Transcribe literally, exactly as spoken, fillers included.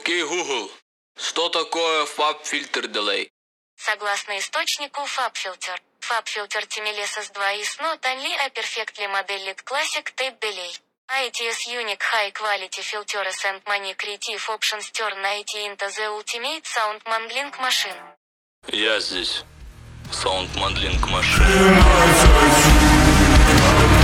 Окей, Google, что такое FabFilter Delay? Согласно источнику FabFilter, FabFilter Timely эс два is not only a perfectly modeled classic tape delay. I T S unique high quality filters and many creative options turn I T into the ultimate sound modeling machine. Я здесь. Sound Modeling Machine.